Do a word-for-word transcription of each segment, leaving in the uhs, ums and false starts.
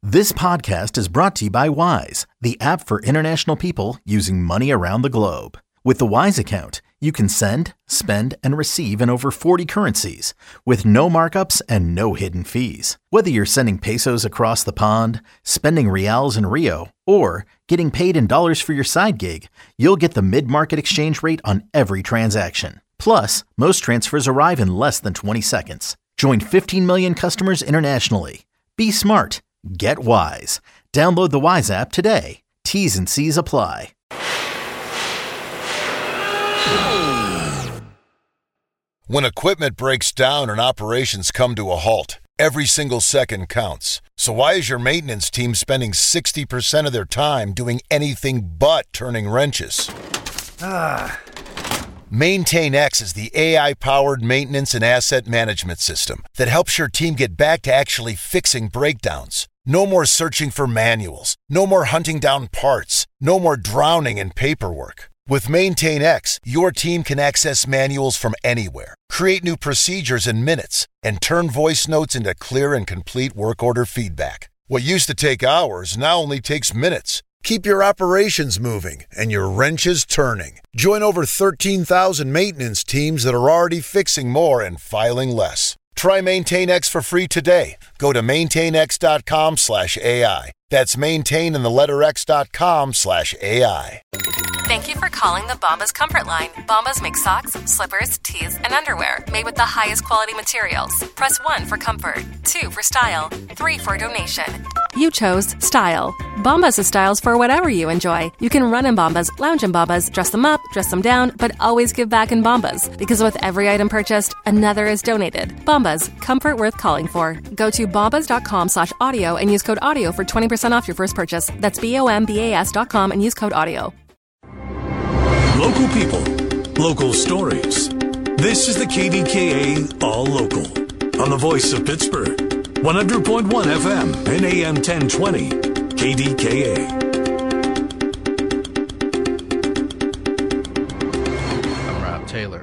This podcast is brought to you by Wise, the app for international people using money around the globe. With the Wise account, you can send, spend, and receive in over forty currencies with no markups and no hidden fees. Whether you're sending pesos across the pond, spending reals in Rio, or getting paid in dollars for your side gig, you'll get the mid-market exchange rate on every transaction. Plus, most transfers arrive in less than twenty seconds. Join fifteen million customers internationally. Be smart. Get Wise. Download the Wise app today. T's and C's apply. When equipment breaks down and operations come to a halt, every single second counts. So why is your maintenance team spending sixty percent of their time doing anything but turning wrenches? Ah. MaintainX is the A I-powered maintenance and asset management system that helps your team get back to actually fixing breakdowns. No more searching for manuals. No more hunting down parts. No more drowning in paperwork. With MaintainX, your team can access manuals from anywhere, create new procedures in minutes, and turn voice notes into clear and complete work order feedback. What used to take hours now only takes minutes. Keep your operations moving and your wrenches turning. Join over thirteen thousand maintenance teams that are already fixing more and filing less. Try MaintainX for free today. Go to maintainx.com slash AI. That's maintain in the letter x.com slash AI. Thank you for calling the Bombas Comfort Line. Bombas make socks, slippers, tees, and underwear made with the highest quality materials. Press one for comfort, two for style, three for donation. You chose style. Bombas has styles for whatever you enjoy. You can run in Bombas, lounge in Bombas, dress them up, dress them down, but always give back in Bombas. Because with every item purchased, another is donated. Bombas, comfort worth calling for. Go to bombas.com slash audio and use code audio for twenty percent off your first purchase. That's B-O-M-B-A-S dot com and use code audio. Local people, local stories. This is the K D K A All Local on the voice of Pittsburgh. one hundred point one F M and A M ten twenty. K D K A. I'm Rob Taylor.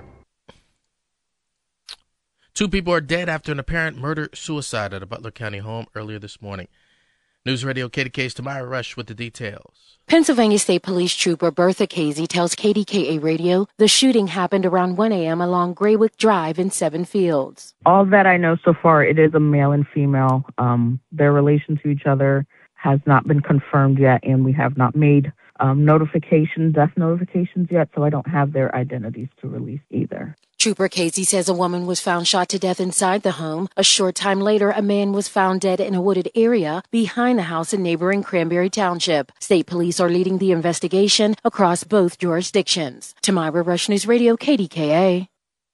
Two people are dead after an apparent murder-suicide at a Butler County home earlier this morning. News Radio K D K's Tamara Rush with the details. Pennsylvania State Police Trooper Bertha Casey tells K D K A Radio the shooting happened around one a.m. along Graywick Drive in Seven Fields. All that I know so far, it is a male and female. Um, their relation to each other has not been confirmed yet, and we have not made um, notifications, death notifications yet, so I don't have their identities to release either. Trooper Casey says a woman was found shot to death inside the home. A short time later, a man was found dead in a wooded area behind the house in neighboring Cranberry Township. State police are leading the investigation across both jurisdictions. Tamara Rush News Radio, K D K A.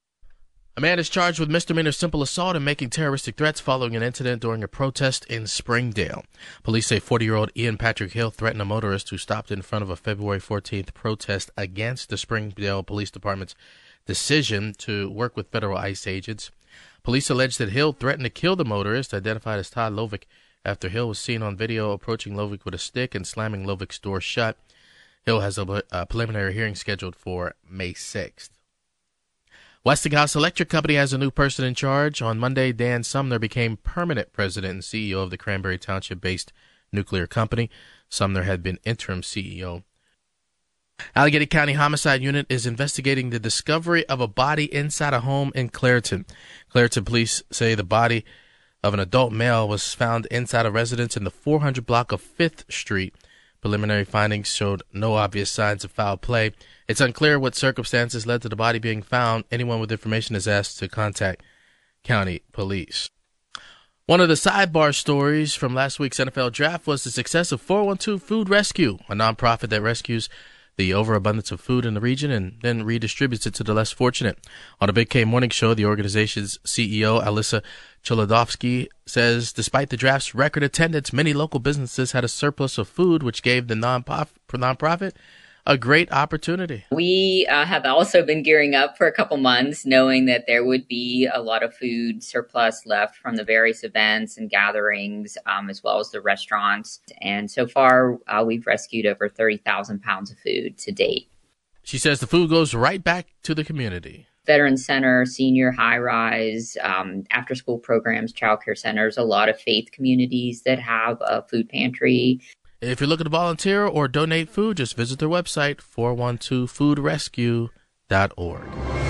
A man is charged with misdemeanor simple assault and making terroristic threats following an incident during a protest in Springdale. Police say forty-year-old Ian Patrick Hill threatened a motorist who stopped in front of a February fourteenth protest against the Springdale Police Department's decision to work with federal ICE agents. Police allege that Hill threatened to kill the motorist, identified as Todd Lovick, after Hill was seen on video approaching Lovick with a stick and slamming Lovick's door shut. Hill has a, a preliminary hearing scheduled for May sixth. Westinghouse Electric Company has a new person in charge. On Monday, Dan Sumner became permanent president and C E O of the Cranberry Township-based nuclear company. Sumner had been interim C E O. Allegheny County Homicide Unit is investigating the discovery of a body inside a home in Clairton. Clairton police say the body of an adult male was found inside a residence in the four hundred block of fifth Street. Preliminary findings showed no obvious signs of foul play. It's unclear what circumstances led to the body being found. Anyone with information is asked to contact county police. One of the sidebar stories from last week's N F L Draft was the success of four one two Food Rescue, a nonprofit that rescues the overabundance of food in the region and then redistributes it to the less fortunate. On the Big K Morning Show, the organization's C E O, Alyssa Cholodovsky, says despite the draft's record attendance, many local businesses had a surplus of food, which gave the non-prof- nonprofit a great opportunity. We uh, have also been gearing up for a couple months, knowing that there would be a lot of food surplus left from the various events and gatherings, um, as well as the restaurants. And so far, uh, we've rescued over thirty thousand pounds of food to date. She says the food goes right back to the community. Veterans Center, senior high-rise, um, after-school programs, childcare centers, a lot of faith communities that have a food pantry. If you're looking to volunteer or donate food, just visit their website, four one two food rescue dot org.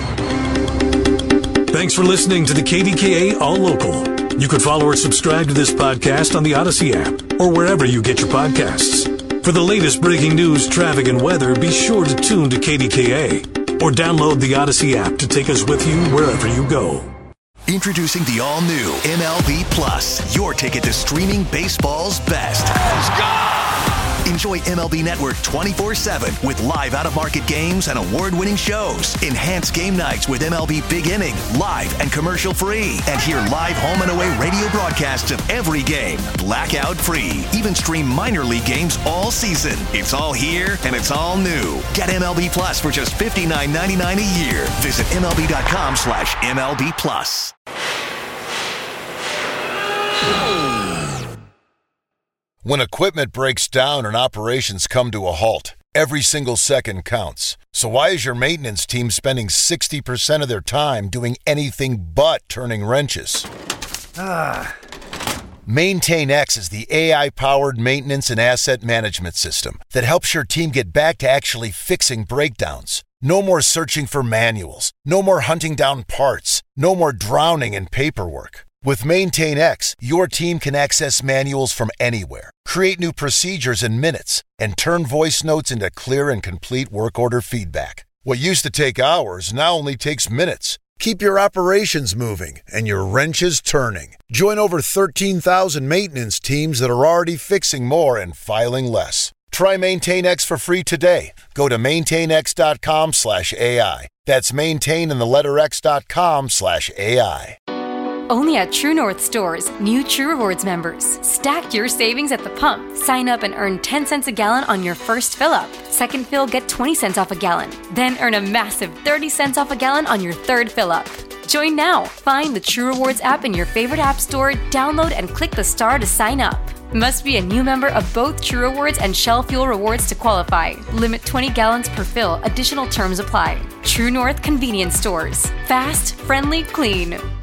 Thanks for listening to the K D K A All Local. You can follow or subscribe to this podcast on the Odyssey app or wherever you get your podcasts. For the latest breaking news, traffic, and weather, be sure to tune to K D K A or download the Odyssey app to take us with you wherever you go. Introducing the all-new M L B Plus, your ticket to streaming baseball's best. Let's go! Enjoy M L B Network twenty-four seven with live out-of-market games and award-winning shows. Enhance game nights with M L B Big Inning, live and commercial-free. And hear live home and away radio broadcasts of every game, blackout-free. Even stream minor league games all season. It's all here and it's all new. Get M L B Plus for just fifty-nine ninety-nine a year. Visit MLB.com slash MLB Plus. When equipment breaks down and operations come to a halt, every single second counts. So why is your maintenance team spending sixty percent of their time doing anything but turning wrenches? Ah. MaintainX is the A I-powered maintenance and asset management system that helps your team get back to actually fixing breakdowns. No more searching for manuals. No more hunting down parts. No more drowning in paperwork. With MaintainX, your team can access manuals from anywhere, create new procedures in minutes, and turn voice notes into clear and complete work order feedback. What used to take hours now only takes minutes. Keep your operations moving and your wrenches turning. Join over thirteen thousand maintenance teams that are already fixing more and filing less. Try MaintainX for free today. Go to maintainx.com slash AI. That's maintain in the letter X dot com slash AI. Only at True North stores, new True Rewards members. Stack your savings at the pump. Sign up and earn ten cents a gallon on your first fill-up. Second fill, get twenty cents off a gallon. Then earn a massive thirty cents off a gallon on your third fill-up. Join now. Find the True Rewards app in your favorite app store, download and click the star to sign up. Must be a new member of both True Rewards and Shell Fuel Rewards to qualify. Limit twenty gallons per fill. Additional terms apply. True North Convenience Stores. Fast, friendly, clean.